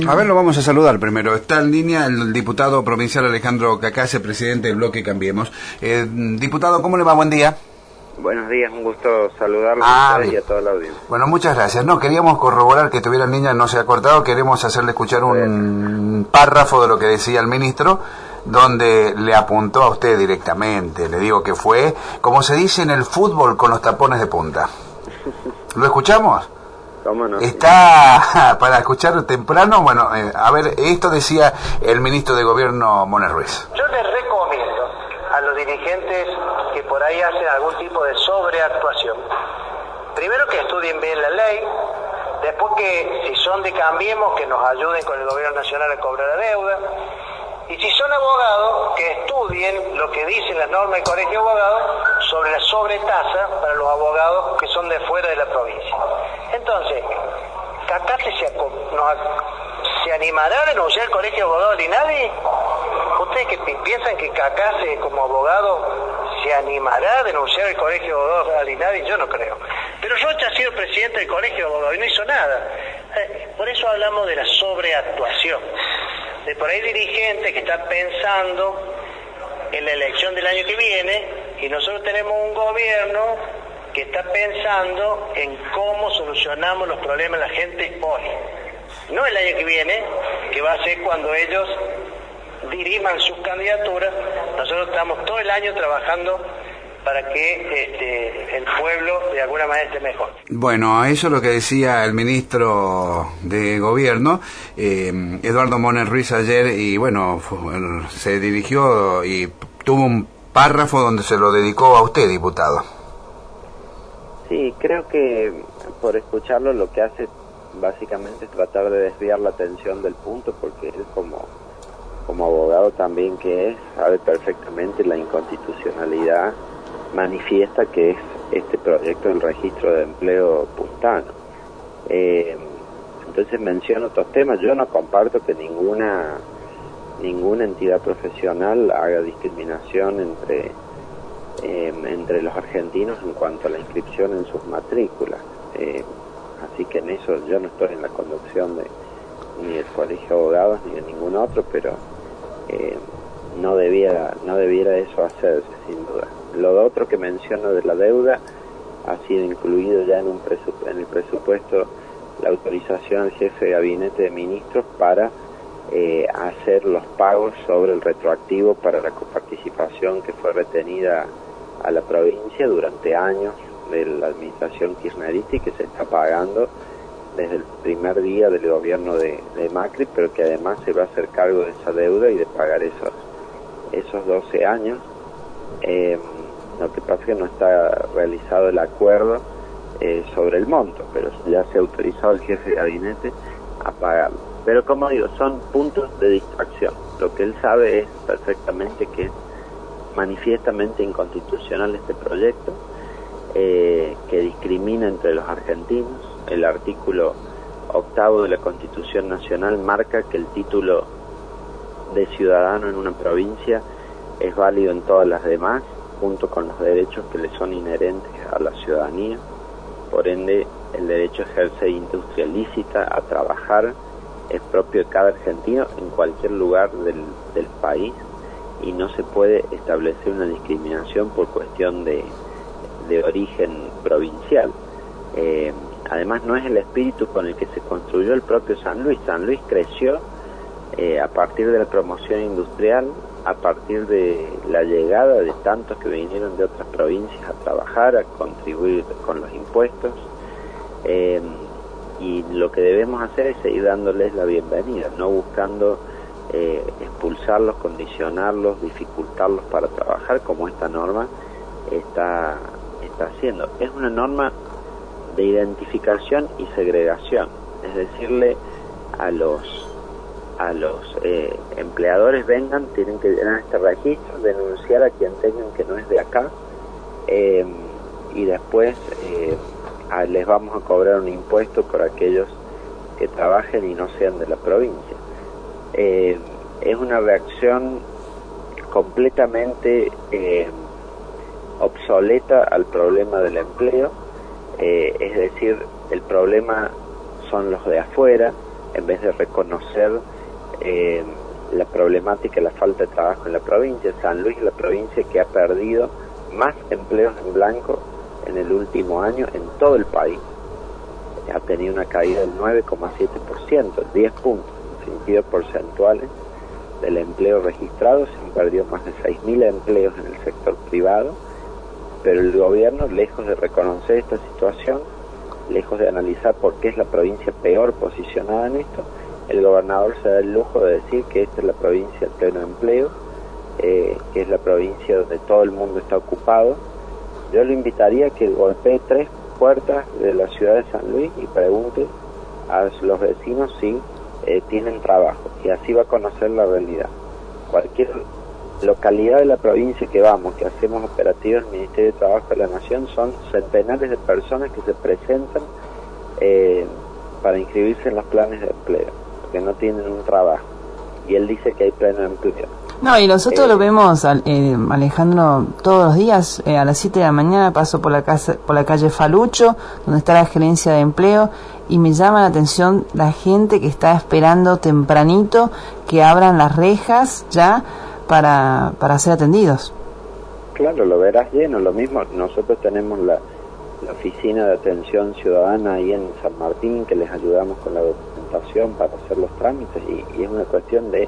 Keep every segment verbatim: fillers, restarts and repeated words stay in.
A ver, lo vamos a saludar primero. Está en línea el diputado provincial Alejandro Cacase, presidente del bloque Cambiemos. Eh, diputado, ¿cómo le va? Buen día. Buenos días, un gusto saludarlos ah, a y a toda la audiencia. Bueno, muchas gracias. No, queríamos corroborar que estuviera en línea, no se ha cortado, queremos hacerle escuchar un párrafo de lo que decía el ministro, donde le apuntó a usted directamente. Le digo que fue, como se dice en el fútbol, con los tapones de punta. ¿Lo escuchamos? ¿Cómo no? Está para escuchar temprano. Bueno, eh, a ver, esto decía el ministro de Gobierno, Moner Ruiz. Yo les recomiendo a los dirigentes que por ahí hacen algún tipo de sobreactuación, primero que estudien bien la ley, después que si son de Cambiemos que nos ayuden con el gobierno nacional a cobrar la deuda, y si son abogados que estudien lo que dicen las normas del Colegio de Abogados sobre la sobretasa para los abogados que son de fuera de la provincia. Entonces, ¿Cacase se, nos, se animará a denunciar el Colegio de Abogados del INADI? ¿Ustedes que piensan que Cacase como abogado se animará a denunciar el Colegio de Abogados al INADI? Yo no creo. Pero Rocha ha sido presidente del Colegio de Abogados y no hizo nada. Por eso hablamos de la sobreactuación. De por ahí dirigentes que están pensando en la elección del año que viene, y nosotros tenemos un gobierno que está pensando en cómo solucionamos los problemas de la gente hoy. No el año que viene, que va a ser cuando ellos diriman sus candidaturas. Nosotros estamos todo el año trabajando para que este, el pueblo de alguna manera esté mejor. Bueno, eso es lo que decía el ministro de Gobierno, eh, Eduardo Moner Ruiz, ayer, y bueno, fue, se dirigió y tuvo un párrafo donde se lo dedicó a usted, diputado. Sí, creo que por escucharlo lo que hace básicamente es tratar de desviar la atención del punto, porque él como, como abogado también que es, sabe perfectamente la inconstitucionalidad manifiesta que es este proyecto del registro de empleo puntano. Eh, entonces menciono otros temas. Yo no comparto que ninguna ninguna entidad profesional haga discriminación entre eh, entre los argentinos en cuanto a la inscripción en sus matrículas. Eh, así que en eso yo no estoy en la conducción de ni del Colegio de Abogados ni de ningún otro, pero eh, no debiera no debiera eso hacerse, sin duda. Lo otro que menciono de la deuda ha sido incluido ya en, un presup- en el presupuesto la autorización al jefe de gabinete de ministros para eh, hacer los pagos sobre el retroactivo para la coparticipación que fue retenida a la provincia durante años de la administración kirchnerista y que se está pagando desde el primer día del gobierno de, de Macri, pero que además se va a hacer cargo de esa deuda y de pagar esos, esos doce años. Eh, Lo que pasa es que no está realizado el acuerdo eh, sobre el monto, pero ya se ha autorizado al jefe de gabinete a pagarlo. Pero como digo, son puntos de distracción. Lo que él sabe es perfectamente que es manifiestamente inconstitucional este proyecto, eh, que discrimina entre los argentinos. El artículo octavo de la Constitución Nacional marca que el título de ciudadano en una provincia es válido en todas las demás, junto con los derechos que le son inherentes a la ciudadanía. Por ende, el derecho a ejercer industria lícita, a trabajar, es propio de cada argentino en cualquier lugar del, del país, y no se puede establecer una discriminación por cuestión de, de origen provincial. Eh, además, no es el espíritu con el que se construyó el propio San Luis. San Luis creció eh, a partir de la promoción industrial, a partir de la llegada de tantos que vinieron de otras provincias a trabajar, a contribuir con los impuestos, eh, y lo que debemos hacer es seguir dándoles la bienvenida, no buscando eh, expulsarlos, condicionarlos, dificultarlos para trabajar, como esta norma está, está haciendo. Es una norma de identificación y segregación, es decirle a los a los eh, empleadores: vengan, tienen que llenar este registro, denunciar a quien tengan que no es de acá, eh, y después eh, a, les vamos a cobrar un impuesto por aquellos que trabajen y no sean de la provincia. Eh, es una reacción completamente eh, obsoleta al problema del empleo, eh, es decir, el problema son los de afuera, en vez de reconocer eh, la problemática y la falta de trabajo en la provincia. San Luis es la provincia que ha perdido más empleos en blanco en el último año en todo el país. Ha tenido una caída del nueve coma siete por ciento, diez puntos en sentido porcentuales del empleo registrado. Se han perdido más de seis mil empleos en el sector privado, pero el gobierno, lejos de reconocer esta situación, lejos de analizar por qué es la provincia peor posicionada en esto, el gobernador se da el lujo de decir que esta es la provincia del pleno empleo, eh, que es la provincia donde todo el mundo está ocupado. Yo lo invitaría a que golpee tres puertas de la ciudad de San Luis y pregunte a los vecinos si eh, tienen trabajo, y así va a conocer la realidad. Cualquier localidad de la provincia que vamos, que hacemos operativos del Ministerio de Trabajo de la Nación, son centenares de personas que se presentan eh, para inscribirse en los planes de empleo, porque no tienen un trabajo, y él dice que hay pleno empleo. No, y nosotros eh, lo vemos, eh, Alejandro, todos los días. Eh, a las siete de la mañana paso por la casa, por la calle Falucho, donde está la gerencia de empleo, y me llama la atención la gente que está esperando tempranito que abran las rejas ya para, para ser atendidos. Claro, lo verás lleno. Lo mismo, nosotros tenemos la, la oficina de atención ciudadana ahí en San Martín, que les ayudamos con la documentación para hacer los trámites, y, y es una cuestión de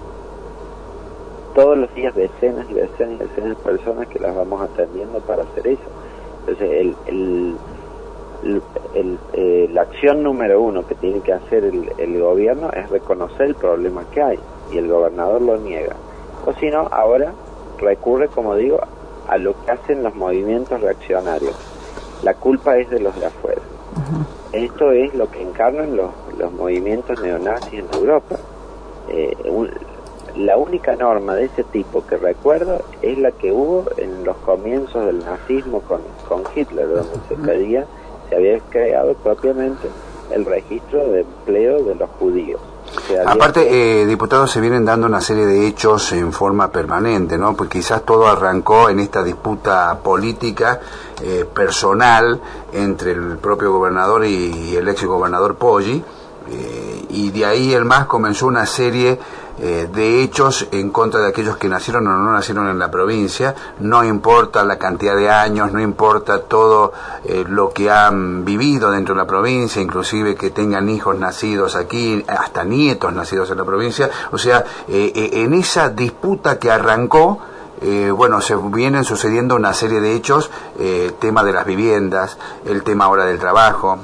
todos los días decenas y decenas y decenas de personas que las vamos atendiendo para hacer eso. Entonces, el, el, el, el, eh, la acción número uno que tiene que hacer el, el gobierno es reconocer el problema que hay, y el gobernador lo niega. O si no, ahora recurre, como digo, a lo que hacen los movimientos reaccionarios. La culpa es de los de afuera. Uh-huh. Esto es lo que encarnan los, los movimientos neonazis en Europa. Eh, un, La única norma de ese tipo que recuerdo es la que hubo en los comienzos del nazismo con, con Hitler, donde se pedía, se había creado propiamente el registro de empleo de los judíos. Aparte, eh, diputados, se vienen dando una serie de hechos en forma permanente, ¿no? Porque quizás todo arrancó en esta disputa política eh, personal entre el propio gobernador y, y el ex gobernador Poggi, eh, y de ahí el M A S comenzó una serie Eh, de hechos en contra de aquellos que nacieron o no nacieron en la provincia. No importa la cantidad de años, no importa todo eh, lo que han vivido dentro de la provincia, inclusive que tengan hijos nacidos aquí, hasta nietos nacidos en la provincia. O sea, eh, eh, en esa disputa que arrancó, Eh, bueno, se vienen sucediendo una serie de hechos, eh, el tema de las viviendas, el tema ahora del trabajo,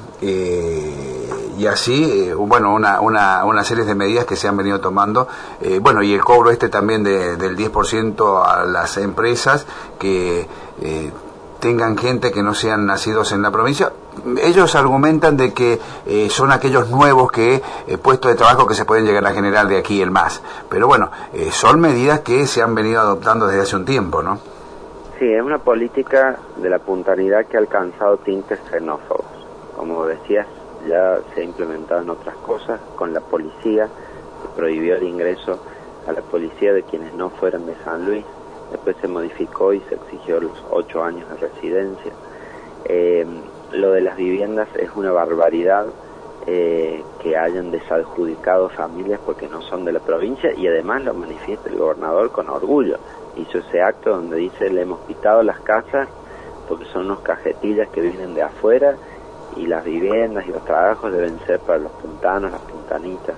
eh, y así, eh, bueno, una, una, una serie de medidas que se han venido tomando, eh, bueno, y el cobro este también de, del diez por ciento a las empresas que eh, tengan gente que no sean nacidos en la provincia. Ellos argumentan de que eh, son aquellos nuevos que eh, puestos de trabajo que se pueden llegar a generar de aquí el M A S. Pero bueno, eh, son medidas que se han venido adoptando desde hace un tiempo, ¿no? Sí, es una política de la puntualidad que ha alcanzado tintes xenófobos. Como decías, ya se ha implementado en otras cosas. Con la policía, se prohibió el ingreso a la policía de quienes no fueran de San Luis. Después se modificó y se exigió los ocho años de residencia. Eh, lo de las viviendas es una barbaridad, eh, que hayan desadjudicado familias porque no son de la provincia, y además lo manifiesta el gobernador con orgullo. Hizo ese acto donde dice: le hemos quitado las casas porque son unos cajetillas que vienen de afuera, y las viviendas y los trabajos deben ser para los puntanos, las puntanitas.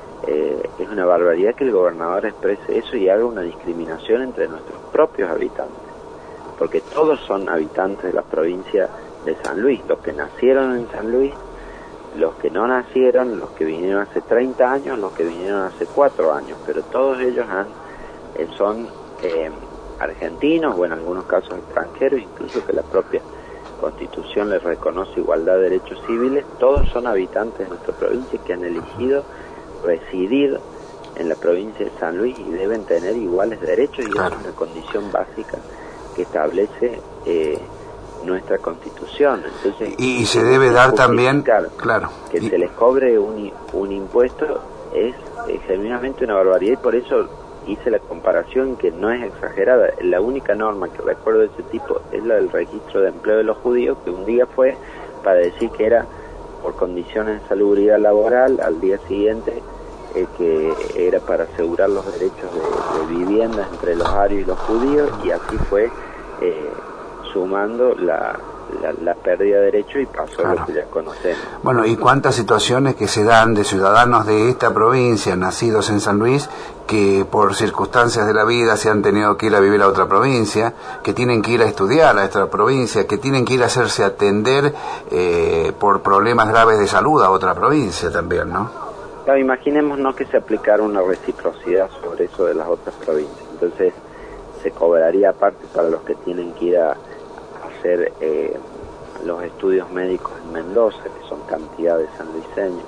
Eh, es una barbaridad que el gobernador exprese eso y haga una discriminación entre nuestros propios habitantes, porque todos son habitantes de la provincia de San Luis, los que nacieron en San Luis, los que no nacieron, los que vinieron hace treinta años, los que vinieron hace cuatro años, pero todos ellos han, eh, son eh, argentinos, o en algunos casos extranjeros, incluso que la propia Constitución les reconoce igualdad de derechos civiles. Todos son habitantes de nuestra provincia que han elegido residir en la provincia de San Luis y deben tener iguales derechos, y claro, es una condición básica que establece eh, nuestra Constitución. Entonces, y, y se debe dar también, claro, que y... se les cobre un, un impuesto es eh, genuinamente una barbaridad, y por eso hice la comparación, que no es exagerada. La única norma que recuerdo de ese tipo es la del registro de empleo de los judíos, que un día fue para decir que era por condiciones de salubridad laboral al día siguiente, eh, que era para asegurar los derechos de, de vivienda entre los arios y los judíos, y así fue eh, sumando la, la, la pérdida de derechos y pasó claro. Lo que ya conocemos. Bueno, ¿y cuántas situaciones que se dan de ciudadanos de esta provincia, nacidos en San Luis, que por circunstancias de la vida se han tenido que ir a vivir a otra provincia, que tienen que ir a estudiar a esta provincia, que tienen que ir a hacerse atender eh, por problemas graves de salud a otra provincia también, ¿no? Claro, imaginémonos que se aplicara una reciprocidad sobre eso de las otras provincias. Entonces, se cobraría aparte para los que tienen que ir a hacer eh, los estudios médicos en Mendoza, que son cantidades sanluiseños.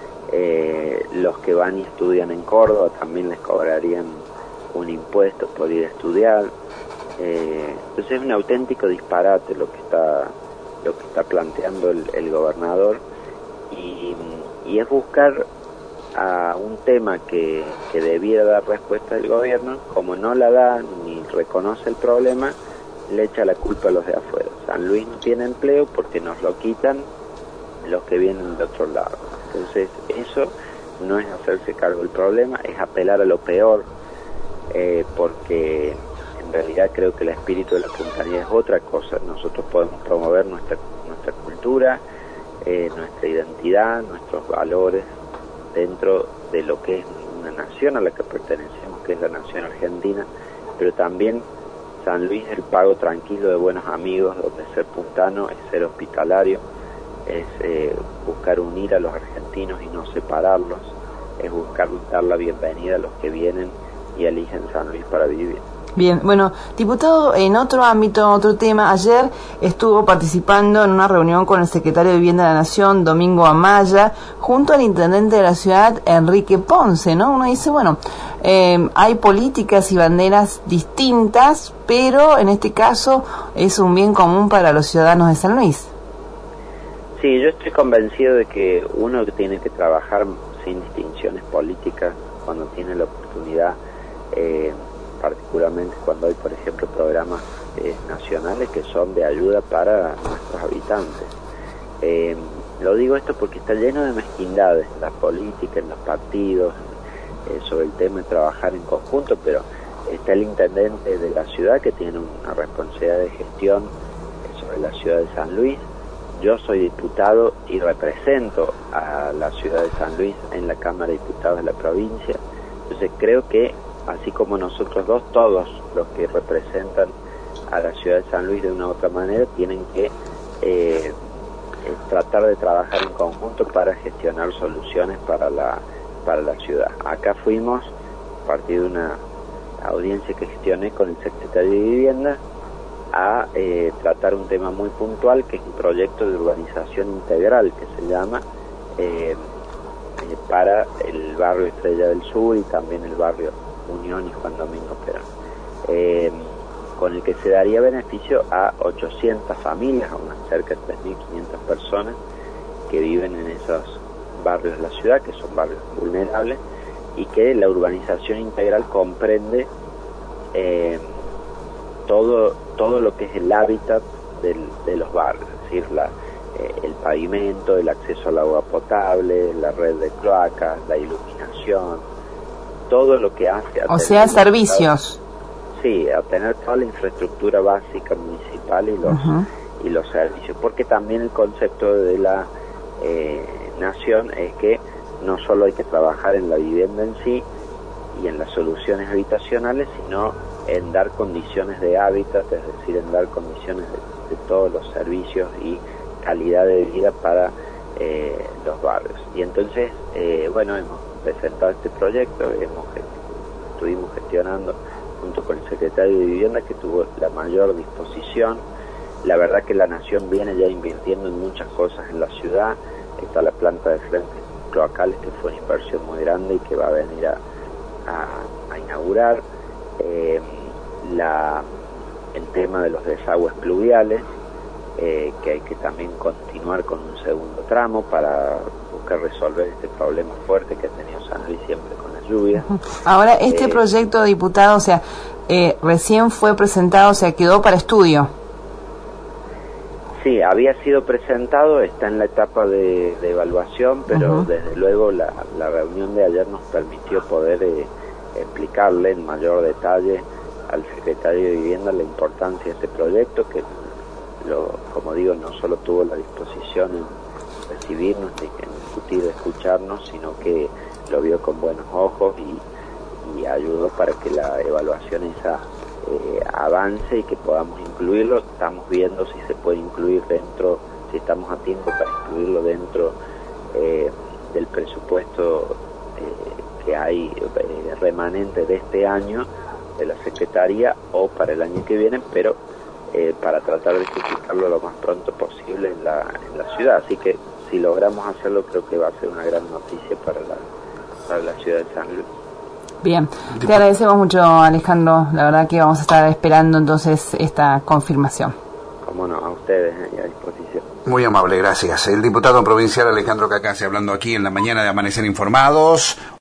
Eh, los que van y estudian en Córdoba también les cobrarían un impuesto por ir a estudiar. Eh, entonces es un auténtico disparate lo que está lo que está planteando el, el gobernador, y, y es buscar a un tema que, que debiera dar respuesta el gobierno. Como no la da ni reconoce el problema, le echa la culpa a los de afuera. San Luis no tiene empleo porque nos lo quitan los que vienen de otro lado. Entonces eso no es hacerse cargo del problema, es apelar a lo peor, eh, porque en realidad creo que el espíritu de la puntanía es otra cosa. Nosotros podemos promover nuestra nuestra cultura, eh, nuestra identidad, nuestros valores dentro de lo que es una nación a la que pertenecemos, que es la nación argentina, pero también San Luis es el pago tranquilo de buenos amigos, donde ser puntano es ser hospitalario, es eh, buscar unir a los argentinos y no separarlos, es buscar dar la bienvenida a los que vienen y eligen San Luis para vivir. Bien, bueno, diputado, en otro ámbito, otro tema, ayer estuvo participando en una reunión con el secretario de Vivienda de la Nación, Domingo Amaya, junto al intendente de la ciudad, Enrique Ponce, ¿no? Uno dice, bueno, eh, hay políticas y banderas distintas, pero en este caso es un bien común para los ciudadanos de San Luis. Sí, yo estoy convencido de que uno tiene que trabajar sin distinciones políticas cuando tiene la oportunidad, eh, particularmente cuando hay, por ejemplo, programas eh, nacionales que son de ayuda para nuestros habitantes. Eh, lo digo esto porque está lleno de mezquindades en la política, en los partidos, eh, sobre el tema de trabajar en conjunto, pero está el intendente de la ciudad que tiene una responsabilidad de gestión sobre la ciudad de San Luis. Yo soy diputado y represento a la ciudad de San Luis en la Cámara de Diputados de la provincia. Entonces creo que, así como nosotros dos, todos los que representan a la ciudad de San Luis de una u otra manera tienen que eh, tratar de trabajar en conjunto para gestionar soluciones para la, para la ciudad. Acá fuimos, a partir de una audiencia que gestioné con el secretario de Vivienda, a eh, tratar un tema muy puntual, que es un proyecto de urbanización integral que se llama, eh, eh, para el barrio Estrella del Sur y también el barrio Unión y Juan Domingo Perón, eh, con el que se daría beneficio a ochocientas familias, a unas cerca de tres mil quinientas personas que viven en esos barrios de la ciudad, que son barrios vulnerables, y que la urbanización integral comprende eh, todo todo lo que es el hábitat del, de los barrios, es decir, la, eh, el pavimento, el acceso al agua potable, la red de cloacas, la iluminación, todo lo que hace a o sea, servicios. Sí, a tener toda la infraestructura básica municipal y los uh-huh. y los servicios, porque también el concepto de la eh, nación es que no solo hay que trabajar en la vivienda en sí y en las soluciones habitacionales, sino en dar condiciones de hábitat, es decir, en dar condiciones de, de todos los servicios y calidad de vida para eh, los barrios. Y entonces, eh, bueno, hemos presentado este proyecto, hemos estuvimos gestionando junto con el secretario de Vivienda, que tuvo la mayor disposición. La verdad que la Nación viene ya invirtiendo en muchas cosas en la ciudad. Está la planta de frentes cloacales, que fue una inversión muy grande y que va a venir a, a, a inaugurar. Eh, la, el tema de los desagües pluviales, eh, que hay que también continuar con un segundo tramo para buscar resolver este problema fuerte que ha tenido San Luis siempre con las lluvias. Ahora, este eh, proyecto, diputado, o sea, eh, recién fue presentado, o sea, quedó para estudio. Sí, había sido presentado, está en la etapa de, de evaluación, pero uh-huh. desde luego la, la reunión de ayer nos permitió poder eh, explicarle en mayor detalle al secretario de Vivienda la importancia de este proyecto, que lo, como digo, no solo tuvo la disposición en recibirnos, ni en discutir, escucharnos, sino que lo vio con buenos ojos y, y ayudó para que la evaluación esa eh, avance y que podamos incluirlo. Estamos viendo si se puede incluir dentro, si estamos a tiempo para incluirlo dentro eh, del presupuesto eh, que hay eh, remanente de este año de la Secretaría o para el año que viene, pero eh, para tratar de ejecutarlo lo más pronto posible en la, en la ciudad. Así que si logramos hacerlo, creo que va a ser una gran noticia para la, para la ciudad de San Luis. Bien, te agradecemos mucho, Alejandro. La verdad que vamos a estar esperando entonces esta confirmación. Cómo no, a ustedes y a disposición. Muy amable, gracias. El diputado provincial Alejandro Cacase hablando aquí en la mañana de Amanecer Informados.